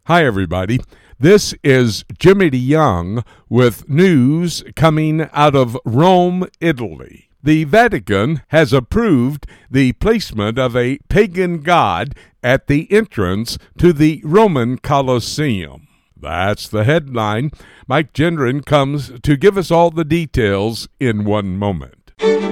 Hi, everybody. This is Jimmy DeYoung with news coming out of Rome, Italy. The Vatican has approved the placement of a pagan god at the entrance to the Roman Colosseum. That's the headline. Mike Gendron comes to give us all the details in one moment.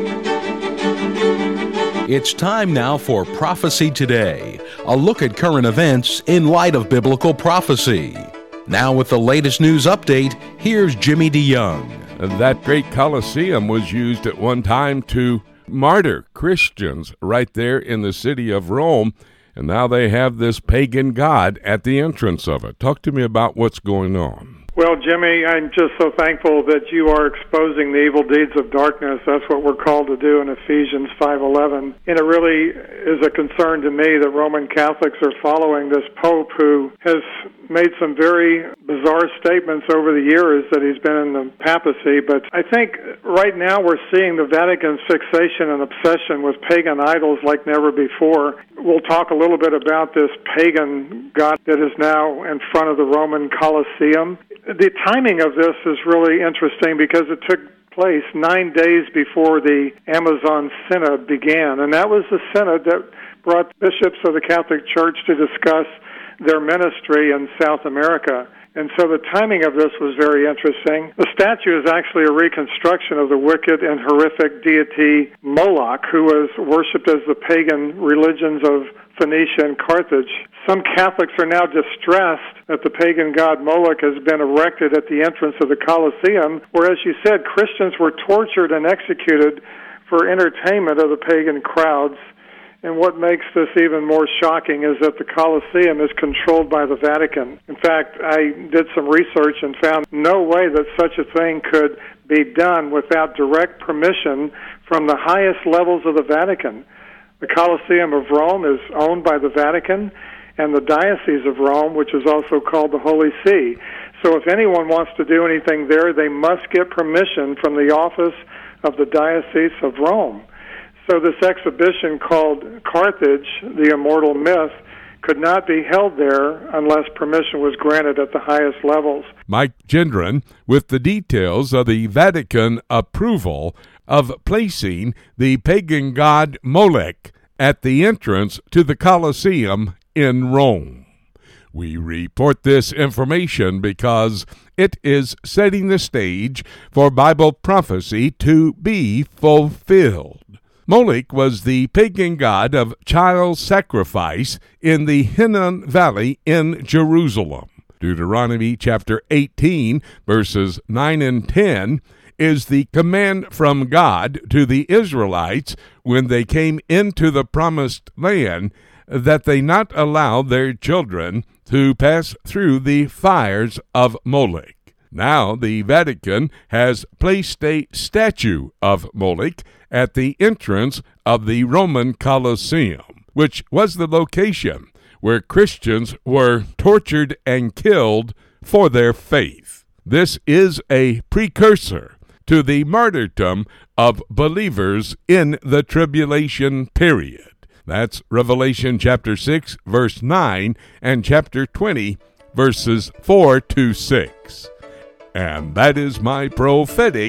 It's time now for Prophecy Today, a look at current events in light of biblical prophecy. Now with the latest news update, here's Jimmy DeYoung. That great Colosseum was used at one time to martyr Christians right there in the city of Rome, and now they have this pagan god at the entrance of it. Talk to me about what's going on. Well, Jimmy, I'm just so thankful that you are exposing the evil deeds of darkness. That's what we're called to do in Ephesians 5:11. And it really is a concern to me that Roman Catholics are following this Pope who has made some very bizarre statements over the years that he's been in the papacy. But I think right now we're seeing the Vatican's fixation and obsession with pagan idols like never before. We'll talk a little bit about this pagan god that is now in front of the Roman Colosseum. The timing of this is really interesting because it took place 9 days before the Amazon Synod began, and that was the synod that brought bishops of the Catholic Church to discuss their ministry in South America. And so the timing of this was very interesting. The statue is actually a reconstruction of the wicked and horrific deity Moloch, who was worshipped as the pagan religions of Phoenicia and Carthage. Some Catholics are now distressed that the pagan god Moloch has been erected at the entrance of the Colosseum, where, as you said, Christians were tortured and executed for entertainment of the pagan crowds. And what makes this even more shocking is that the Colosseum is controlled by the Vatican. In fact, I did some research and found no way that such a thing could be done without direct permission from the highest levels of the Vatican. The Colosseum of Rome is owned by the Vatican and the Diocese of Rome, which is also called the Holy See. So if anyone wants to do anything there, they must get permission from the office of the Diocese of Rome. So this exhibition called Carthage, the Immortal Myth, could not be held there unless permission was granted at the highest levels. Mike Gendron with the details of the Vatican approval of placing the pagan god Moloch at the entrance to the Colosseum in Rome. We report this information because it is setting the stage for Bible prophecy to be fulfilled. Moloch was the pagan god of child sacrifice in the Hinnom Valley in Jerusalem. Deuteronomy chapter 18, verses 9 and 10, is the command from God to the Israelites when they came into the promised land that they not allow their children to pass through the fires of Moloch. Now the Vatican has placed a statue of Moloch at the entrance of the Roman Colosseum, which was the location where Christians were tortured and killed for their faith. This is a precursor to the martyrdom of believers in the tribulation period. That's Revelation chapter 6, verse 9, and chapter 20, verses 4 to 6. And that is my prophetic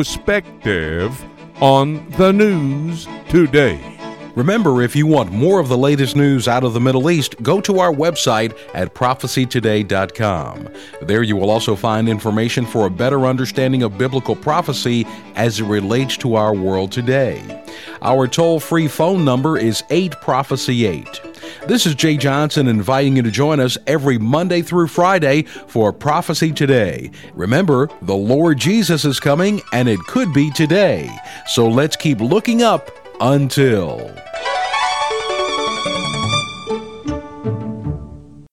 perspective on the news today. Remember, if you want more of the latest news out of the Middle East, go to our website at prophecytoday.com. There you will also find information for a better understanding of biblical prophecy as it relates to our world today. Our toll-free phone number is 8-PROPHECY-8. This is Jay Johnson inviting you to join us every Monday through Friday for Prophecy Today. Remember, the Lord Jesus is coming, and it could be today. So let's keep looking up until...